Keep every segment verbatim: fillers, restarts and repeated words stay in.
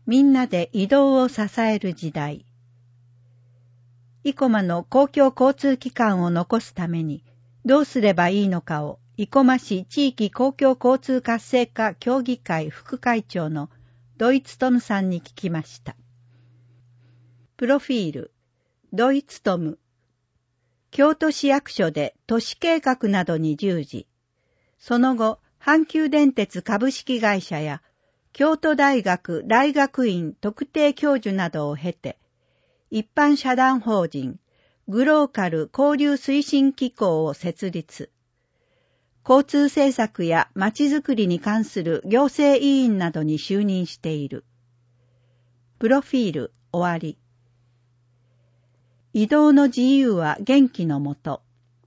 みんなで移動を支える時代。生駒の公共交通機関を残すためにどうすればいいのかを生駒市地域公共交通活性化協議会副会長の土井勉さんに聞きました。プロフィール、土井勉。京都市役所で都市計画などに従事。その後、阪急電鉄株式会社や京都大学大学院特定教授などを経て、一般社団法人グローカル交流推進機構を設立。交通政策やまちづくりに関する行政委員などに就任している。プロフィール終わり。移動の自由は元気のもと。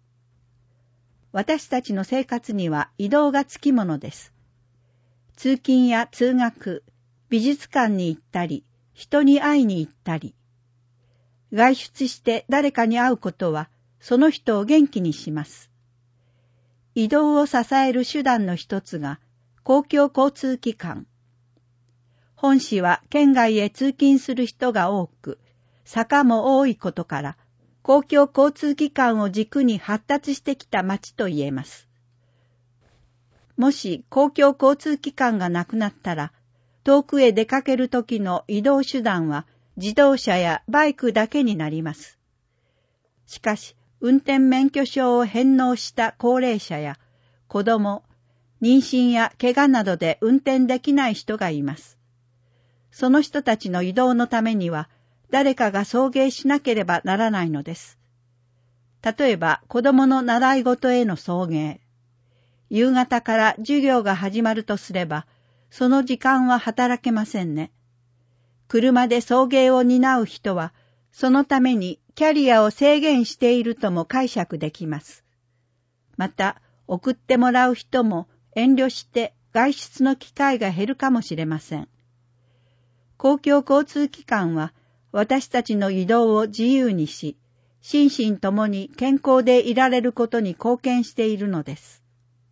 私たちの生活には移動がつきものです。通勤や通学、美術館に行ったり、人に会いに行ったり。外出して誰かに会うことは、その人を元気にします。移動を支える手段の一つが、公共交通機関。本市は県外へ通勤する人が多く、坂も多いことから、公共交通機関を軸に発達してきた町と言えます。もし公共交通機関がなくなったら、遠くへ出かけるときの移動手段は自動車やバイクだけになります。しかし、運転免許証を返納した高齢者や子供、妊娠や怪我などで運転できない人がいます。その人たちの移動のためには、誰かが送迎しなければならないのです。例えば、子供の習い事への送迎。夕方から授業が始まるとすれば、その時間は働けませんね。車で送迎を担う人は、そのためにキャリアを制限しているとも解釈できます。また、送ってもらう人も遠慮して外出の機会が減るかもしれません。公共交通機関は、私たちの移動を自由にし、心身ともに健康でいられることに貢献しているのです。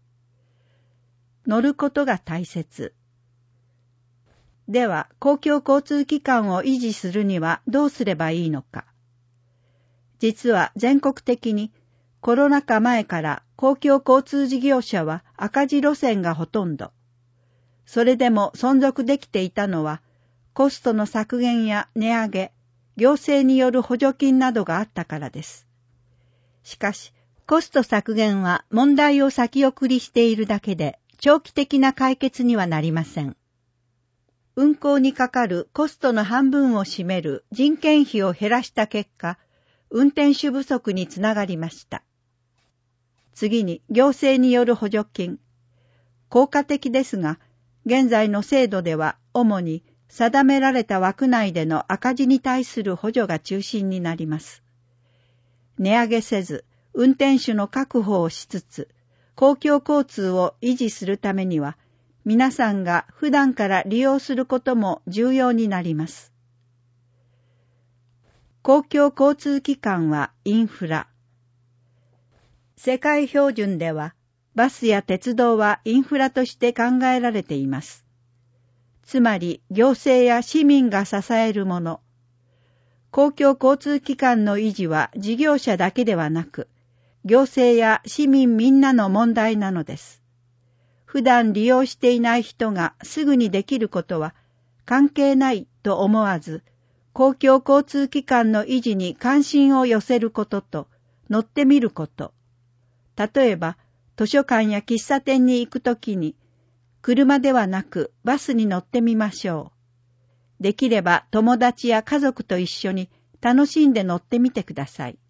乗ることが大切。では、公共交通機関を維持するにはどうすればいいのか。実は全国的にコロナ禍前から公共交通事業者は赤字路線がほとんど。それでも存続できていたのは、コストの削減や値上げ、行政による補助金などがあったからです。しかし、コスト削減は問題を先送りしているだけで、長期的な解決にはなりません。運行にかかるコストの半分を占める人件費を減らした結果、運転手不足につながりました。次に、行政による補助金。効果的ですが、現在の制度では主に定められた枠内での赤字に対する補助が中心になります。値上げせず、運転手の確保をしつつ、公共交通を維持するためには、皆さんが普段から利用することも重要になります。公共交通機関はインフラ。世界標準では、バスや鉄道はインフラとして考えられています。つまり、行政や市民が支えるもの。公共交通機関の維持は事業者だけではなく、行政や市民みんなの問題なのです。普段利用していない人がすぐにできることは関係ないと思わず、公共交通機関の維持に関心を寄せることと乗ってみること。例えば、図書館や喫茶店に行くときに、車ではなくバスに乗ってみましょう。できれば友達や家族と一緒に楽しんで乗ってみてください。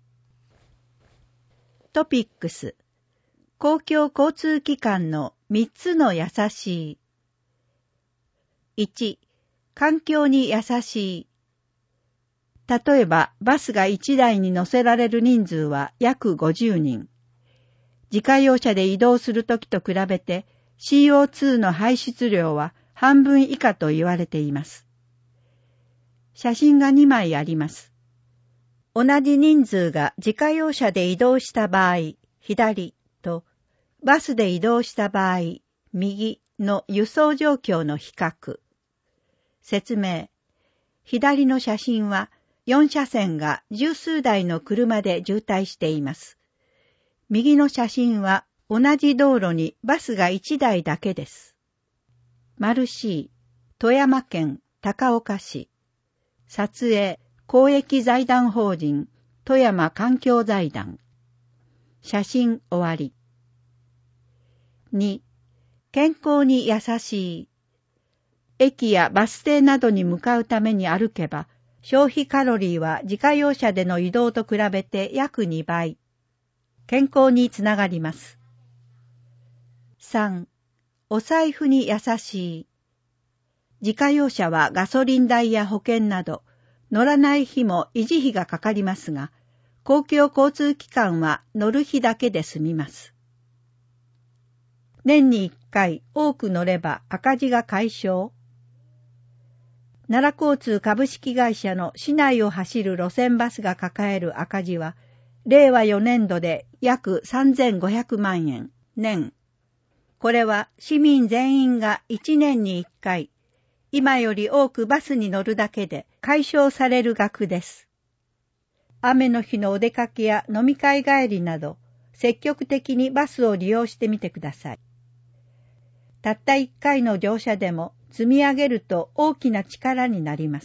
トピックス。公共交通機関のみっつの優しい。いち、環境に優しい。例えば、バスがいちだいに乗せられる人数は約ごじゅうにん。自家用車で移動するときと比べて シーオーツー の排出量は半分以下と言われています。写真がにまいあります。同じ人数が自家用車で移動した場合、左と、バスで移動した場合、右の輸送状況の比較。 説明。左の写真はよん車線が十数台の車で渋滞しています。右の写真は同じ道路にバスがいちだいだけです。丸 C、富山県高岡市。撮影、公益財団法人富山環境財団。写真終わり。に、健康に優しい。駅やバス停などに向かうために歩けば、消費カロリーは自家用車での移動と比べて約にばい。健康につながります。さん、お財布に優しい。自家用車はガソリン代や保険など、乗らない日も維持費がかかりますが、公共交通機関は乗る日だけで済みます。年にいっかい多く乗れば赤字が解消。奈良交通株式会社の市内を走る路線バスが抱える赤字は、れいわよねんどで約さんぜんごひゃくまんえん、年。これは市民全員がいちねんにいっかい、今より多くバスに乗るだけで解消される額です。雨の日のお出かけや飲み会帰りなど、積極的にバスを利用してみてください。たったいっかいの乗車でも積み上げると大きな力になります。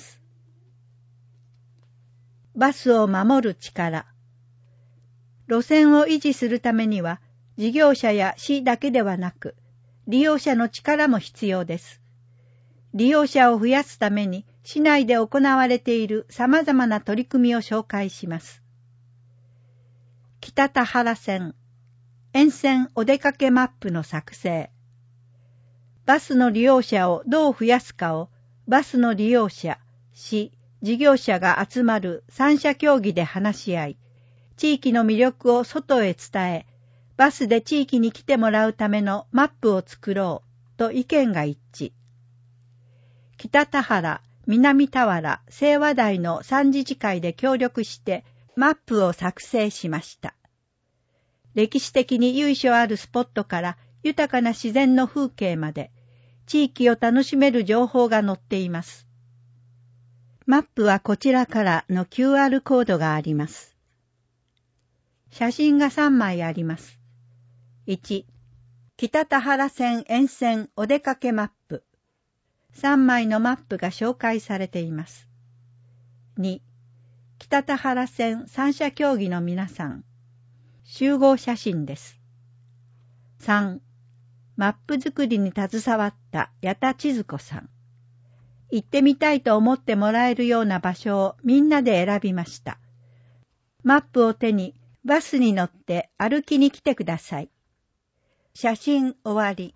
バスを守る力。路線を維持するためには、事業者や市だけではなく、利用者の力も必要です。利用者を増やすために、市内で行われている様々な取り組みを紹介します。北田原線、沿線お出かけマップの作成。バスの利用者をどう増やすかを、バスの利用者、市、事業者が集まる三者協議で話し合い、地域の魅力を外へ伝え、バスで地域に来てもらうためのマップを作ろうと意見が一致。北田原、南田原、清和台の三自治会で協力してマップを作成しました。歴史的に由緒あるスポットから豊かな自然の風景まで、地域を楽しめる情報が載っています。マップはこちらからの キューアール コードがあります。写真がさんまいあります。いち、北田原線沿線お出かけマップ。さんまいのマップが紹介されています。に、北田原線三者協議の皆さん。集合写真です。さん、マップ作りに携わった矢田千鶴子さん。行ってみたいと思ってもらえるような場所をみんなで選びました。マップを手にバスに乗って歩きに来てください。写真終わり。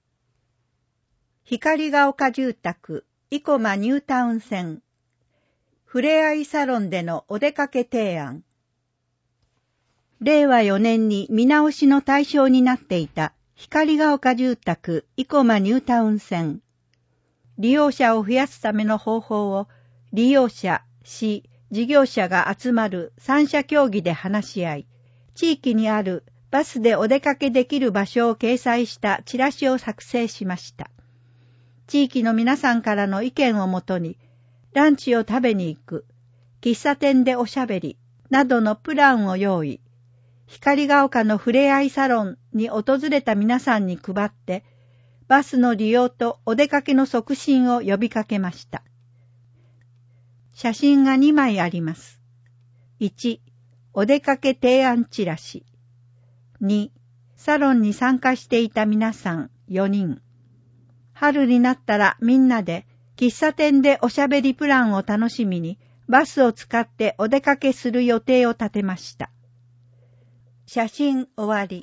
光が丘住宅、生駒ニュータウン線。ふれあいサロンでのお出かけ提案。れいわよねんに見直しの対象になっていた光が丘住宅、生駒ニュータウン線。利用者を増やすための方法を利用者、市、事業者が集まる三者協議で話し合い、地域にあるバスでお出かけできる場所を掲載したチラシを作成しました。地域の皆さんからの意見をもとに、ランチを食べに行く、喫茶店でおしゃべり、などのプランを用意。光が丘のふれあいサロンに訪れた皆さんに配って、バスの利用とお出かけの促進を呼びかけました。写真がにまいあります。いち、お出かけ提案チラシ。に、サロンに参加していた皆さんよにん。春になったらみんなで喫茶店でおしゃべりプランを楽しみにバスを使ってお出かけする予定を立てました。写真終わり。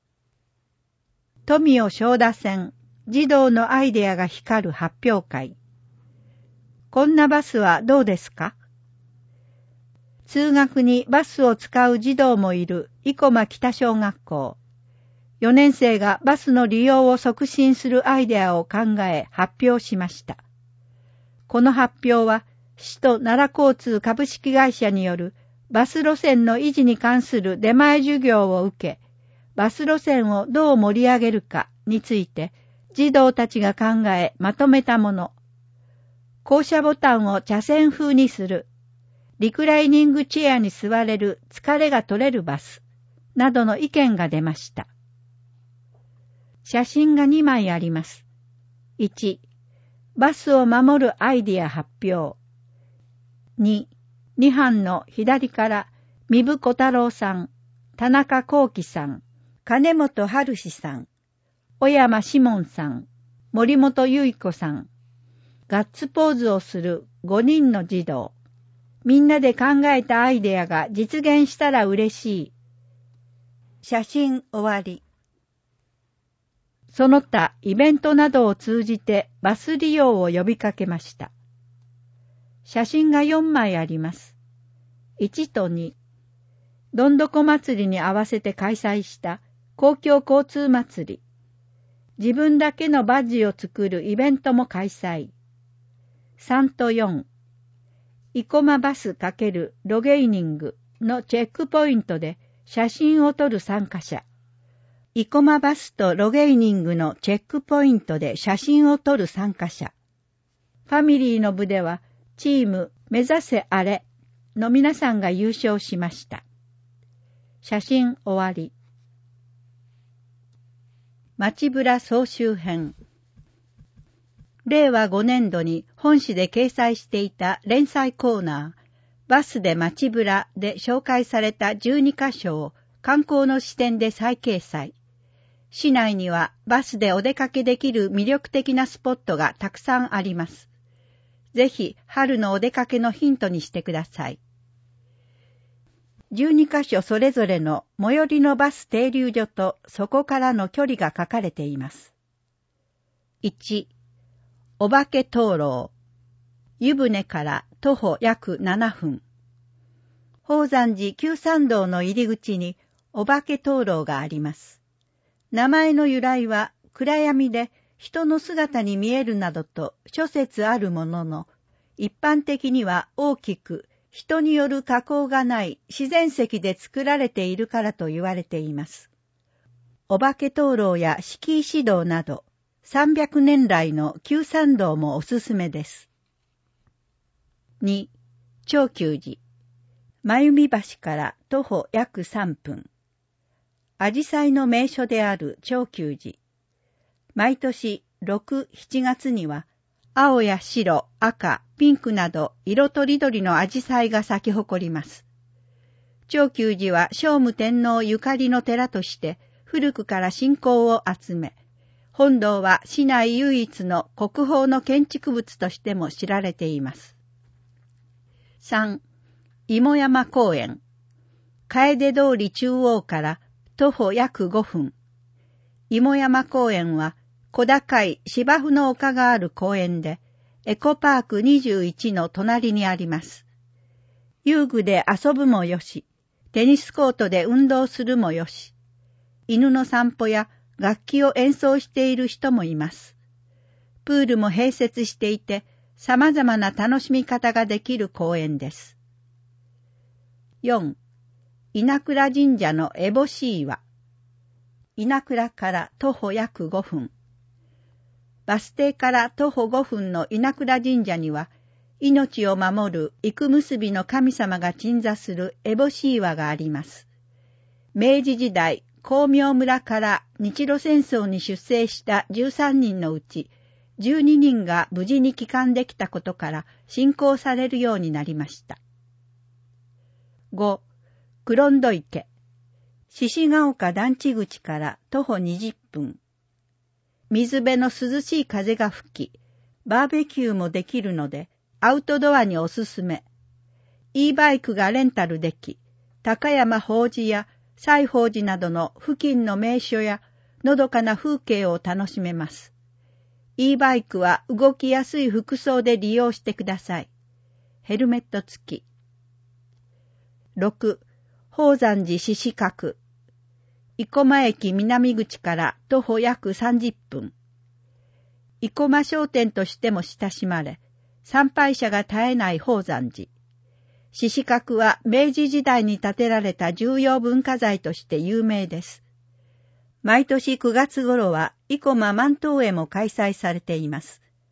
富尾正田線、児童のアイデアが光る発表会。こんなバスはどうですか？通学にバスを使う児童もいる生駒北小学校。よねんせいがバスの利用を促進するアイデアを考え発表しました。この発表は、市と奈良交通株式会社によるバス路線の維持に関する出前授業を受け、バス路線をどう盛り上げるかについて、児童たちが考えまとめたもの。 降車ボタンを茶筅風にする、リクライニングチェアに座れる疲れが取れるバス、などの意見が出ました。写真がにまいあります。いち、バスを守るアイディア発表。に、に班の左から三部小太郎さん、田中幸喜さん、金本春志さん、小山志門さん、森本由子さん、ガッツポーズをするごにんの児童。みんなで考えたアイデアが実現したら嬉しい。写真終わり。その他イベントなどを通じてバス利用を呼びかけました。写真がよんまいあります。いちとに、どんどこ祭りに合わせて開催した公共交通祭り。自分だけのバッジを作るイベントも開催。さんとよん、生駒バス×ロゲイニングのチェックポイントで写真を撮る参加者。生駒バスとロゲイニングのチェックポイントで写真を撮る参加者。ファミリーの部ではチーム目指せあれの皆さんが優勝しました。写真終わり。街ブラ総集編。れいわごねんどに本誌で掲載していた連載コーナー、バスで街ブラで紹介されたじゅうにかしょを観光の視点で再掲載。市内にはバスでお出かけできる魅力的なスポットがたくさんあります。ぜひ春のお出かけのヒントにしてください。じゅうにかしょそれぞれの最寄りのバス停留所とそこからの距離が書かれています。いち、お化け灯籠。湯船から徒歩約ななふん。宝山寺旧参道の入り口にお化け灯籠があります。名前の由来は暗闇で人の姿に見えるなどと諸説あるものの、一般的には大きく人による加工がない自然石で作られているからと言われています。お化け灯籠や敷石堂などさんびゃくねん来の旧参道もおすすめです。に、長久寺。真弓橋から徒歩約さんぷん。紫陽花の名所である長久寺。毎年ろく、しちがつには青や白、赤、ピンクなど色とりどりの紫陽花が咲き誇ります。長久寺は聖武天皇ゆかりの寺として古くから信仰を集め、本堂は市内唯一の国宝の建築物としても知られています。さん、芋山公園。楓通り中央から徒歩約ごふん。芋山公園は小高い芝生の丘がある公園で、エコパークにじゅういちの隣にあります。遊具で遊ぶもよし、テニスコートで運動するもよし、犬の散歩や楽器を演奏している人もいます。プールも併設していて、様々な楽しみ方ができる公園です。よん、稲倉神社の烏帽子岩。稲倉から徒歩約ごふん。バス停から徒歩ごふんの稲倉神社には、命を守る幾結びの神様が鎮座する烏帽子岩があります。明治時代、光明村から日露戦争に出征したじゅうさんにんのうち、じゅうににんが無事に帰還できたことから信仰されるようになりました。ご、黒戸池。獅子ヶ丘団地口から徒歩にじゅっぷん。水辺の涼しい風が吹き、バーベキューもできるので、アウトドアにおすすめ。e バイクがレンタルでき、高山法寺や西法寺などの付近の名所やのどかな風景を楽しめます。e バイクは動きやすい服装で利用してください。ヘルメット付き。ろく、宝山寺獅子閣。生駒駅南口から徒歩約さんじゅっぷん。生駒商店としても親しまれ、参拝者が絶えない宝山寺。獅子閣は明治時代に建てられた重要文化財として有名です。毎年くがつ頃は生駒万灯会も開催されています。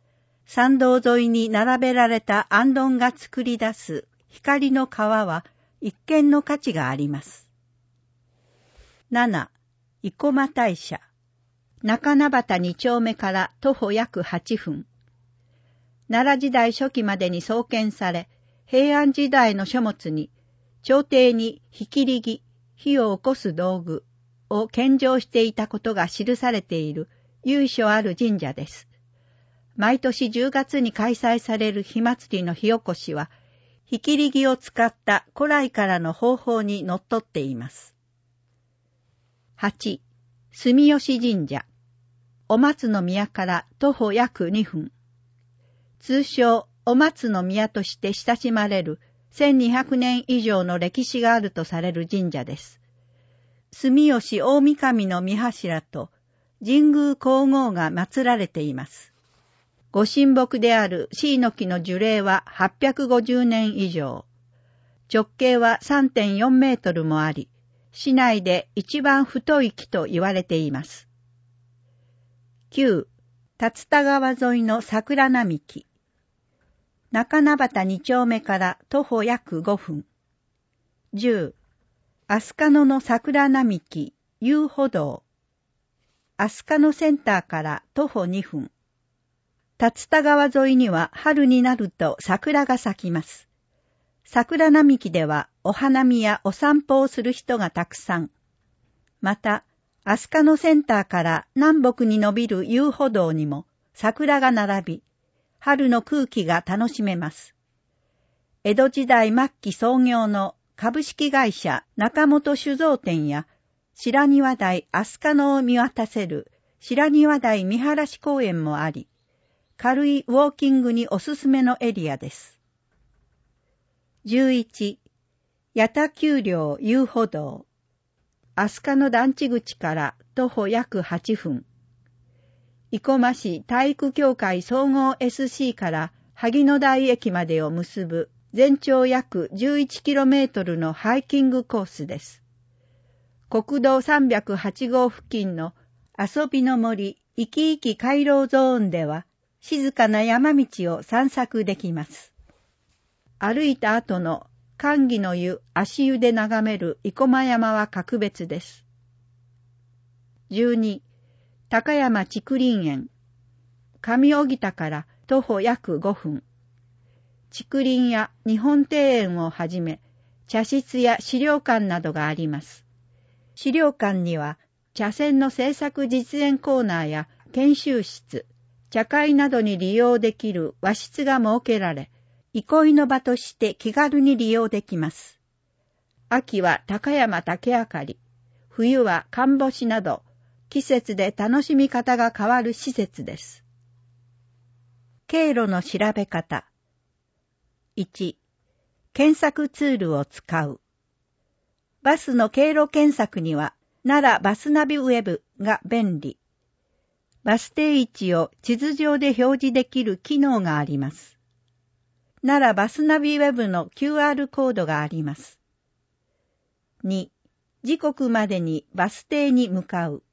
参道沿いに並べられた行燈が作り出す光の川は一見の価値があります。なな、生駒大社。中名端二丁目から徒歩約はっぷん。奈良時代初期までに創建され、平安時代の書物に、朝廷に火切り木、火を起こす道具を献上していたことが記されている由緒ある神社です。毎年じゅうがつに開催される火祭りの火起こしは、火切り木を使った古来からの方法にのっとっています。はち、住吉神社。お松の宮から徒歩約にふん。通称お松の宮として親しまれるせんにひゃくねん以上の歴史があるとされる神社です。住吉大神の御柱と神宮皇后が祀られています。ご神木である椎の木の樹齢ははっぴゃくごじゅうねん以上。直径は さんてんよんメートルもあり、市内で一番太い木と言われています。きゅう、竜田川沿いの桜並木。中名端二丁目から徒歩約ごふん。じゅう、飛鳥野の桜並木遊歩道。飛鳥野センターから徒歩にふん。竜田川沿いには春になると桜が咲きます。桜並木ではお花見やお散歩をする人がたくさん。また、飛鳥野センターから南北に伸びる遊歩道にも桜が並び、春の空気が楽しめます。江戸時代末期創業の株式会社中本酒造店や白庭台飛鳥野を見渡せる白庭台見晴らし公園もあり、軽いウォーキングにおすすめのエリアです。じゅういち、八田丘陵遊歩道。飛鳥野団地口から徒歩約はっぷん。生駒市体育協会総合 エスシー から萩野台駅までを結ぶ全長約 じゅういちキロメートル のハイキングコースです。国道さんびゃくはち号付近の遊びの森いきいき回廊ゾーンでは静かな山道を散策できます。歩いた後の寒義の湯足湯で眺める生駒山は格別です。じゅうに、高山竹林園。上荻田から徒歩約ごふん。竹林や日本庭園をはじめ、茶室や資料館などがあります。資料館には、茶筅の制作実演コーナーや研修室、茶会などに利用できる和室が設けられ、憩いの場として気軽に利用できます。秋は高山竹あかり、冬は寒干しなど、季節で楽しみ方が変わる施設です。経路の調べ方。いち、検索ツールを使う。バスの経路検索には、奈良バスナビウェブが便利。バス停位置を地図上で表示できる機能があります。奈良バスナビウェブの キューアール コードがあります。に、時刻までにバス停に向かう。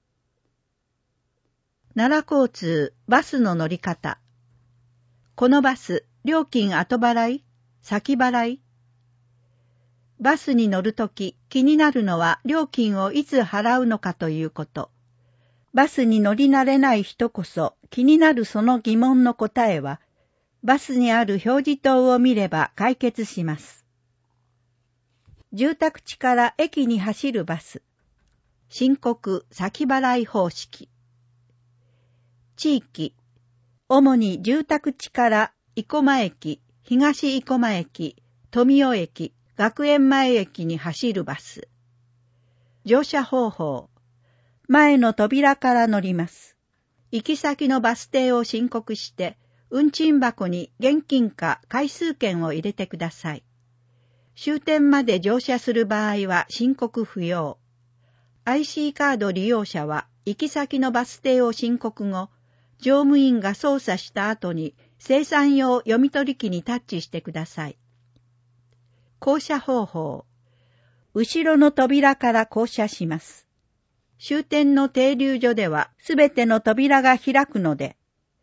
奈良交通バスの乗り方。このバス、料金後払い？先払い？バスに乗るとき気になるのは料金をいつ払うのかということ。バスに乗り慣れない人こそ気になるその疑問の答えは、バスにある表示灯を見れば解決します。住宅地から駅に走るバス。申告先払い方式。地域。主に住宅地から生駒駅、東生駒駅、富代駅、学園前駅に走るバス。乗車方法。前の扉から乗ります。行き先のバス停を申告して、運賃箱に現金か回数券を入れてください。終点まで乗車する場合は申告不要。アイシー カード利用者は行き先のバス停を申告後、乗務員が操作した後に精算用読み取り機にタッチしてください。降車方法。後ろの扉から降車します。終点の停留所ではすべての扉が開くので、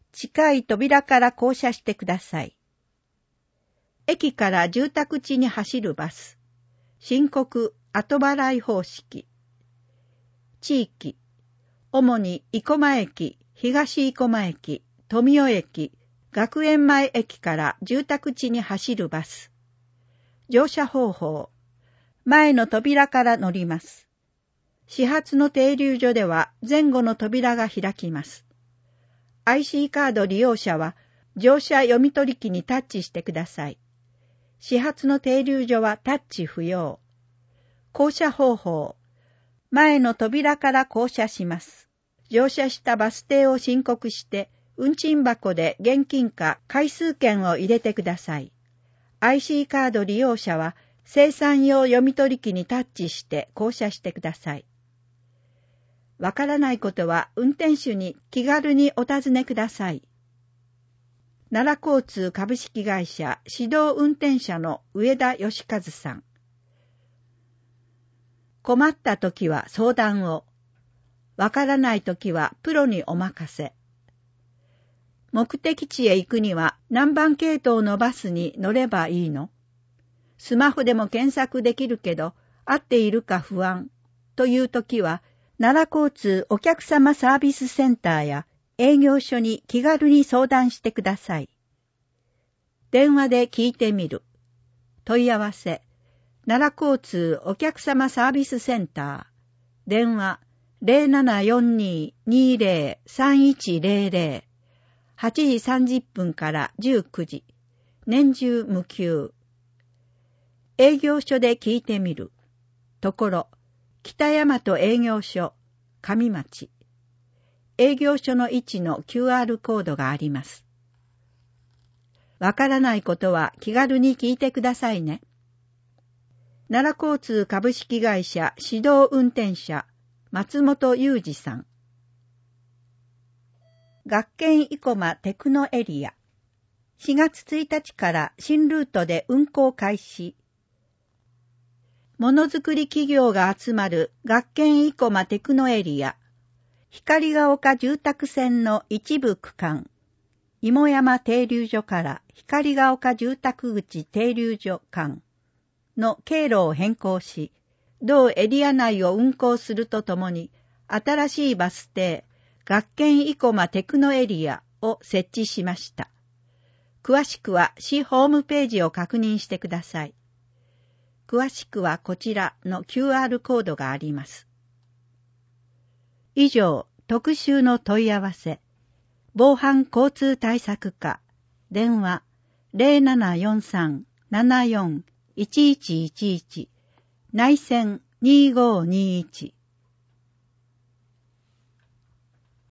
近い扉から降車してください。駅から住宅地に走るバス。申告後払い方式。地域。主に生駒駅、東生駒駅、富代駅、学園前駅から住宅地に走るバス。乗車方法。前の扉から乗ります。始発の停留所では前後の扉が開きます。アイシー カード利用者は乗車読み取り機にタッチしてください。始発の停留所はタッチ不要。降車方法。前の扉から降車します。乗車したバス停を申告して、運賃箱で現金か回数券を入れてください。アイシー カード利用者は精算用読み取り機にタッチして降車してください。わからないことは運転手に気軽にお尋ねください。奈良交通株式会社指導運転者の上田義和さん。困ったときは相談を。わからないときはプロにお任せ。目的地へ行くには何番系統のバスに乗ればいいの？スマホでも検索できるけど、合っているか不安というときは、奈良交通お客様サービスセンターや営業所に気軽に相談してください。電話で聞いてみる。問い合わせ。奈良交通お客様サービスセンター。電話 ゼロななよんに にーゼロ さんいちゼロゼロ。はちじさんじゅっぷんからじゅうくじ。年中無休。営業所で聞いてみる。ところ。北大和営業所、上町。営業所の位置の キューアール コードがあります。わからないことは気軽に聞いてくださいね。奈良交通株式会社指導運転者、松本裕二さん。学研生駒テクノエリア。しがつついたちから新ルートで運行開始。ものづくり企業が集まる学研生駒テクノエリア、光が丘住宅線の一部区間、芋山停留所から光が丘住宅口停留所間の経路を変更し、同エリア内を運行するとともに、新しいバス停、学研生駒テクノエリアを設置しました。詳しくは市ホームページを確認してください。詳しくはこちらの キューアール コードがあります。以上、特集の問い合わせ。防犯交通対策課。電話 ゼロななよんさん ななよん いちいちいちいち。内線にーごーにーいち。